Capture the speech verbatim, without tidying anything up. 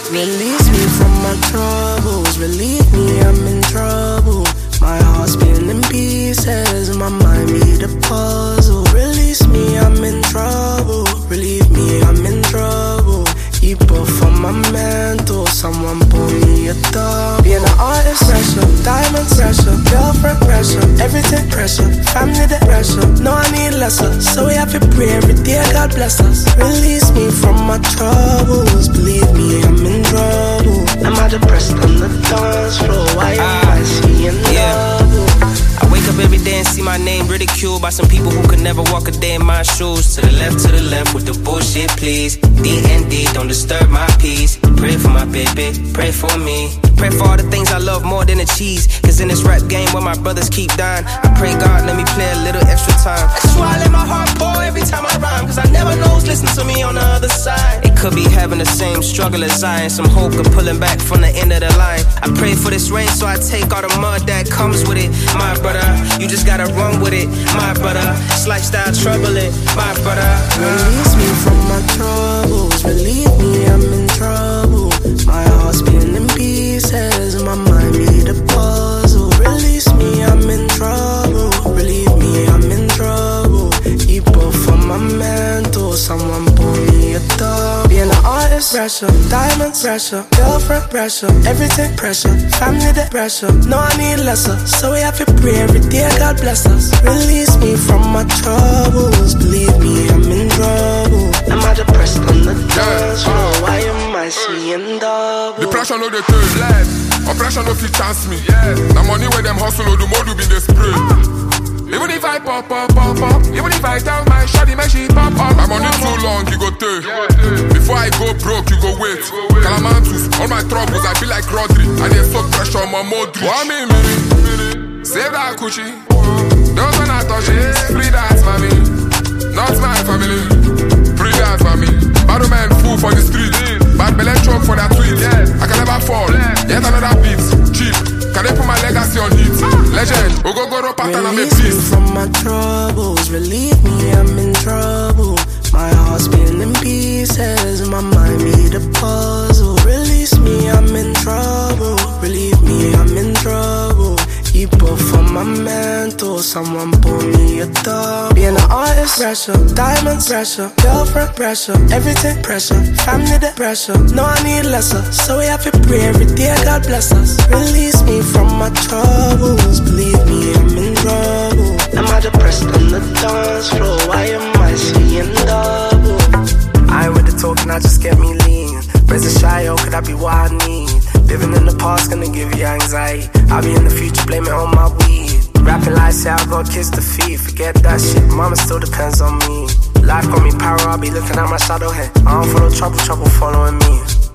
Release me from my troubles, relieve me, I'm in trouble. My heart's been in pieces, my mind made a puzzle. Release me, I'm in trouble, relieve me, I'm in trouble. Keep off on my mental, someone pull me a dog. Being an artist, pressure, diamond pressure, girlfriend pressure, everything pressure, family the pressure. No, I need lesser, so we have to pray every day, God bless us. Release me from my troubles, believe me, I'm in trouble. Am I depressed on the dance floor? Why am I seeing trouble? I wake up every day and see my name ridiculed by some people who could never walk a day in my shoes. To the left, to the left with the bullshit, please. D and D, don't disturb my peace. Pray for my baby, pray for me. Pray for all the things I love more than the cheese. Cause in this rap game where my brothers keep dying, I pray God let me play a little extra time. That's why I let my heart pour every time I rhyme. Cause I never know who's listening to me on the other side. It could be having the same struggle as I, and some hope of pulling back from the end of the line. I pray for this rain so I take all the mud that comes with it. My brother, you just gotta run with it. My brother, it's lifestyle troubling. My brother, release me from my troubles, relieve me, I'm in trouble. My heart's been in pieces, my mind made a puzzle. Release me, I'm in trouble, relieve me, I'm in trouble. Keep off on my mental, someone pull me a dog. Being an artist, pressure, diamond pressure, girlfriend pressure, everything pressure, family the pressure. No, I need lesser, so we have to pray every day, God bless us. Release me from my troubles, believe me, I'm in trouble. Am I depressed on the dance floor? Why am I seeing double? The pressure no dey take, oppression no fit chance me. The money where them hustle, the more do be the spray. Even if I pop, pop, pop, pop, even if I tell my shawty make she pop up. My money too long, you go take. Before I go broke, you go wait. Calamantus, all my troubles, I feel like Rodri. And they so pressure on my Modric. One minute, save that coochie. Those when I touch it, free dance, mommy. Not my family, free dance, mommy. Bad man fool for the street, bad belly choke for that tweet. I can never fall, yet another beat, cheap. Can they put my legacy on it? Legend, we go go rope pattern and make peace. Release me from my troubles, relieve me, I'm in trouble. My heart's been in pieces, my mind made a puzzle. Release me, I'm in trouble, relieve me, I'm in trouble. Keep off on my mental, someone pull me a dog. Being an artist, pressure, diamond pressure, girlfriend pressure, everything pressure, family the pressure. No, I need lesser, so we have to pray every day, God bless us. Release me from my troubles, believe me, I'm in trouble. Am I depressed on the dance floor? Why am I seeing double? I ain't with the talking, I just get me lean. Raise a shy, oh, could that be what I need? Living in the past gonna give you anxiety. I'll be in the future, blame it on my weed. Rapping like say I got kids to feed. Forget that shit, mama still depends on me. Life got me power, I'll be looking at my shadow head. I don't follow trouble, trouble following me.